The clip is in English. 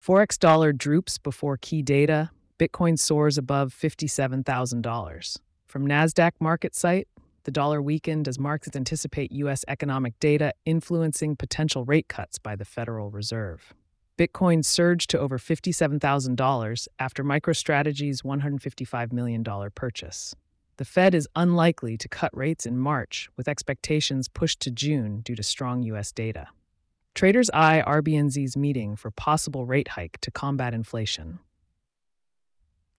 Forex dollar droops before key data. Bitcoin soars above $57,000. From Nasdaq market site, the dollar weakened as markets anticipate U.S. economic data influencing potential rate cuts by the Federal Reserve. Bitcoin surged to over $57,000 after MicroStrategy's $155 million purchase. The Fed is unlikely to cut rates in March, with expectations pushed to June due to strong U.S. data. Traders eye RBNZ's meeting for possible rate hike to combat inflation.